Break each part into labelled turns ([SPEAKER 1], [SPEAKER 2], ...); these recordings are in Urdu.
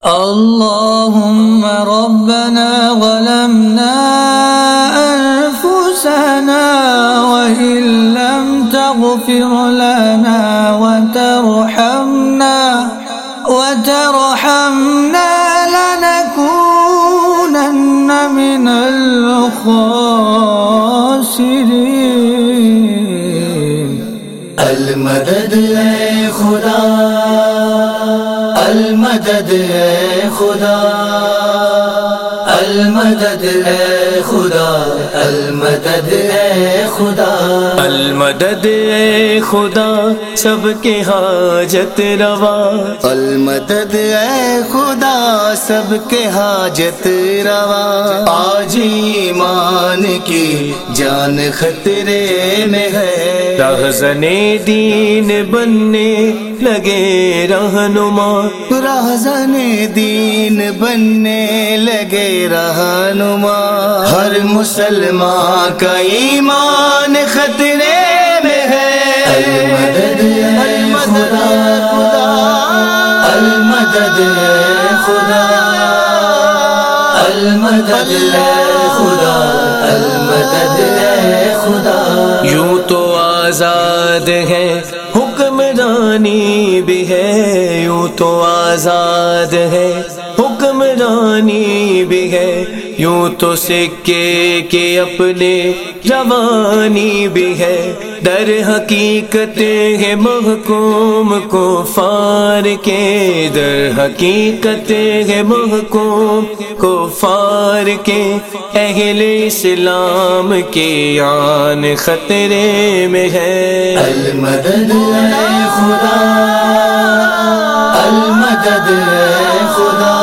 [SPEAKER 1] اللهم ربنا ظلمنا أنفسنا وإن لم تغفر لنا وترحمنا لنكونن من الخاسرين.
[SPEAKER 2] المدد اے خدا، المدد اے خدا، المدد اے خدا، المدد اے خدا،
[SPEAKER 3] المدد اے خدا سب کے حاجت روا،
[SPEAKER 2] المدد اے خدا سب کے حاجت روا. آج ایمان کی جان خطرے میں ہے،
[SPEAKER 3] راہزن دین بننے لگے رہنما،
[SPEAKER 2] راہزن دین بننے لگے رہنما. ہر مسلمان کا ایمان خطرے میں ہے. المدد اے خدا، المدد اے خدا، المدد اے خدا، المدد اے خدا.
[SPEAKER 3] یوں تو آزاد ہے حکمرانی بھی ہے، یوں تو آزاد ہے حکمرانی بھی ہے، یوں تو سکے کے اپنے روانی بھی ہے. در حقیقت ہے محکوم کفار کے، در حقیقت ہے محکوم کفار کے. اہل اسلام کی آن خطرے میں ہے.
[SPEAKER 2] المدد اے خدا، المدد اے خدا،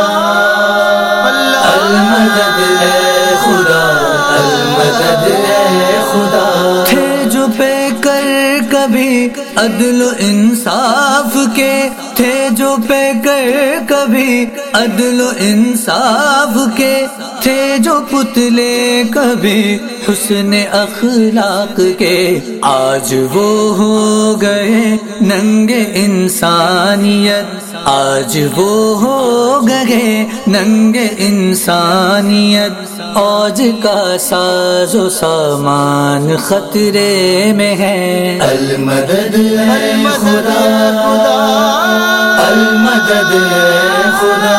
[SPEAKER 2] المدد اے خدا، المدد اے خدا.
[SPEAKER 1] تھے جو پہ کر کبھی عدل و انصاف کے، تھے جو پہ کر کبھی عدل و انصاف کے، تھے جو پتلے کبھی حسن اخلاق کے. آج وہ ہو گئے ننگے انسانیت، آج وہ ہو گئے ننگے انسانیت. آج کا ساز و سامان خطرے میں ہے.
[SPEAKER 2] المدد اے خدا، المدد اے خدا،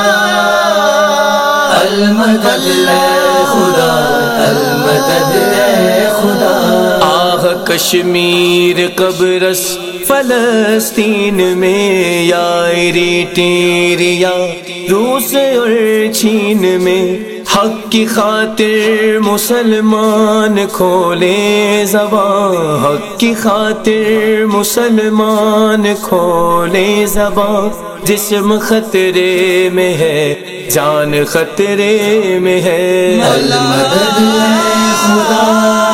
[SPEAKER 2] المدد اے خدا، المدد اے خدا.
[SPEAKER 3] آہ کشمیر قبرص فلسطین میں، یا ایریٹریا روس اور چین میں، حق کی خاطر مسلمان کھولے زبان، حق کی خاطر مسلمان کھولے زبان. جسم خطرے میں ہے، جان خطرے میں ہے.
[SPEAKER 2] المدد اے خدا،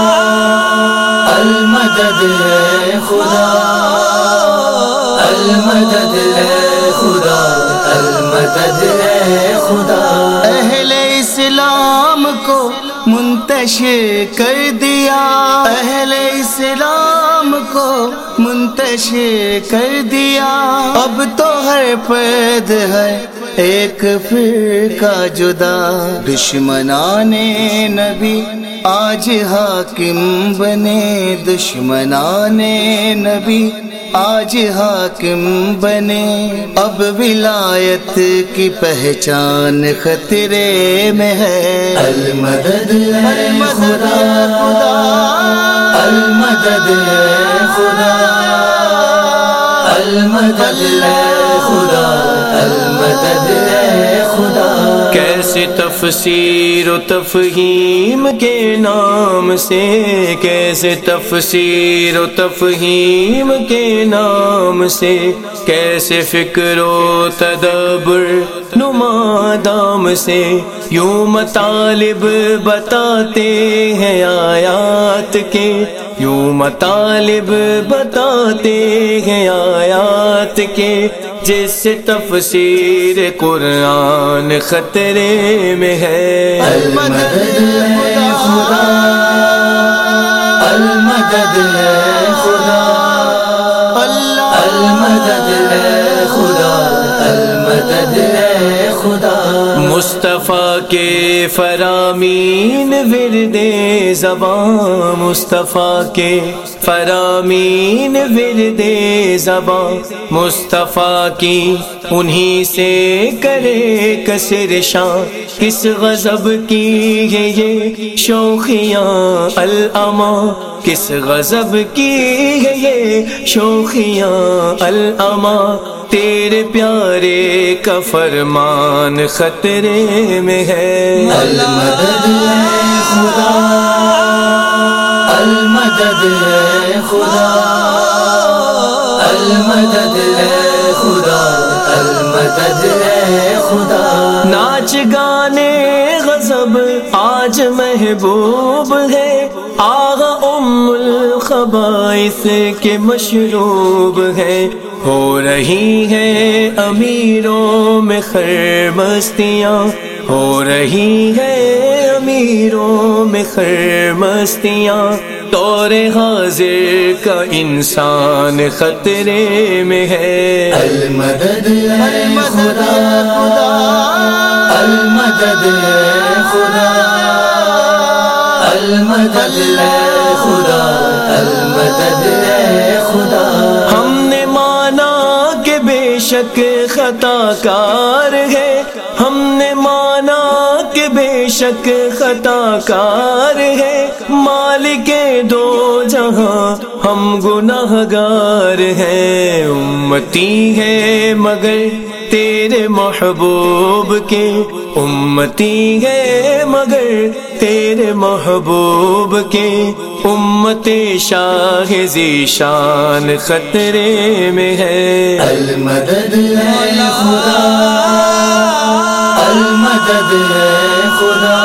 [SPEAKER 2] المدد اے خدا، المدد اے خدا، المدد اے خدا. اہل اسلام کو منتشر کر دیا، اہل اسلام کو منتشر کر دیا. اب تو ہر پرد ہے ایک فرقہ جدا. دشمنان نبی آج حاکم بنے، دشمنان نبی آج حاکم بنے. اب ولایت کی پہچان خطرے میں ہے. المدد اے خدا، المدد اے خدا، المدد اے خدا، المدد اے خدا.
[SPEAKER 3] کیسے تفسیر و تفہیم کے نام سے، کیسے تفسیر و تفہیم کے نام سے، کیسے فکر و تدبر نمادام سے. یوں مطالب بتاتے ہیں آیات کے، یوں مطالب بتاتے ہیں آیات کے. جس سے تفسیر قرآن خطرے میں ہے.
[SPEAKER 2] المدد اے خدا، المدد اے خدا، المدد اے خدا، المدد اے خدا.
[SPEAKER 3] مصطفیٰ کے فرامین ورد زباں، مصطفیٰ کے فرامین ورد زباں، مصطفیٰ کی انہی سے کرے کسر شاں، کس غضب کی ہے یہ شوخیاں الاما، کس غضب کی ہے یہ شوخیاں الاما، تیرے پیارے کا فرمان خطرے میں ہے۔
[SPEAKER 2] المدد ہے خدا، المدد ہے خدا، المدد ہے خدا، المدد ہے خدا۔
[SPEAKER 3] ناچ گانے غضب آج محبوب ہے، آغا ام الخبائث کے مشروب ہے، ہو رہی ہے امیروں میں خیر مستیاں، ہو رہی ہے امیروں میں خیر مستیاں، دور حاضر کا انسان خطرے میں ہے۔
[SPEAKER 2] المدد ہے خدا، المدد ہے خدا، المدد ہے خدا، المدد ہے خدا۔
[SPEAKER 3] ہم نے مانا کہ بے شک خطا کار ہے، ہم نے مانا کہ بے شک خطا کار ہے، مالک دو جہاں ہم گناہ گار ہیں، امتی ہے مگر تیرے محبوب کے، امتی ہے مگر تیرے محبوب کے، امت شاہ ذیشان خطرے میں ہے۔
[SPEAKER 2] المدد ہے خدا، المدد ہے خدا،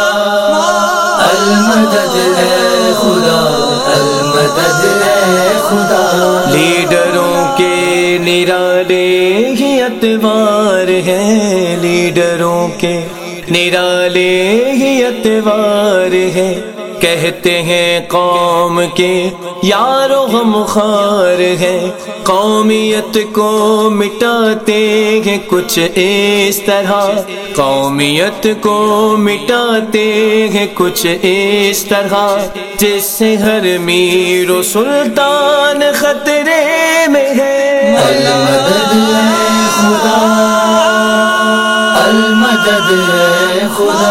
[SPEAKER 2] المدد ہے خدا، المدد ہے خدا۔
[SPEAKER 3] لیڈروں کے نرالے ہی اتوار ہیں، لیڈروں کے نرالے ہی اتوار ہیں، کہتے ہیں قوم کے یارو غم خوار ہیں، قومیت کو مٹاتے ہیں کچھ اس طرح، قومیت کو مٹاتے ہیں کچھ اس طرح، جس سے ہر میر و سلطان خطرے میں ہے۔
[SPEAKER 2] المدد ہے خدا، المدد ہے خدا،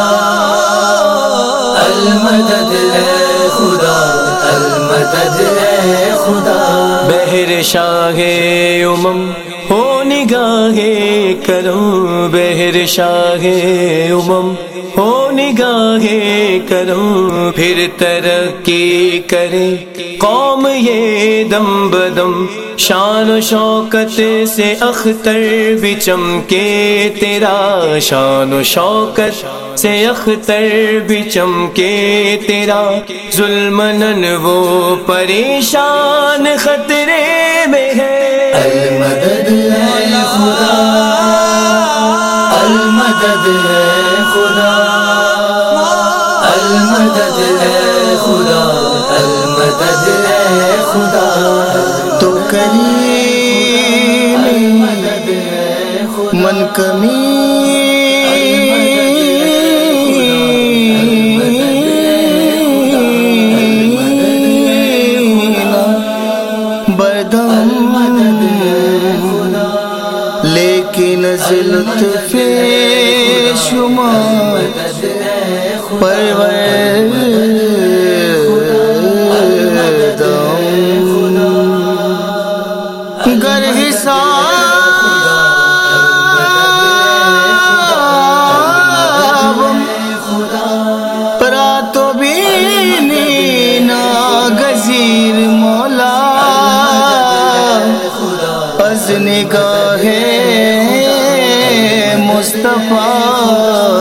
[SPEAKER 2] المدد ہے خدا، المدد ہے خدا۔
[SPEAKER 3] بہر شاہ امم ہو نگاہ کرم، بہر شاہ امم ہو نگاہ کرم، پھر ترقی کرے قوم یہ دم بدم، شان و شوکت سے اختر بھی چمکے تیرا، شان و شوکت سے اختر بھی چمکے تیرا، ظلمن وہ پریشان خطرے میں ہے۔
[SPEAKER 2] المدد ہے خدا، المدد ہے خدا، المدد ہے خدا، المدد ہے خدا۔ تو کریم من کمی لیکن لطف شمار گر حساب پراتو بینی ناگزیر مولا، از نگاہ مصطفیٰ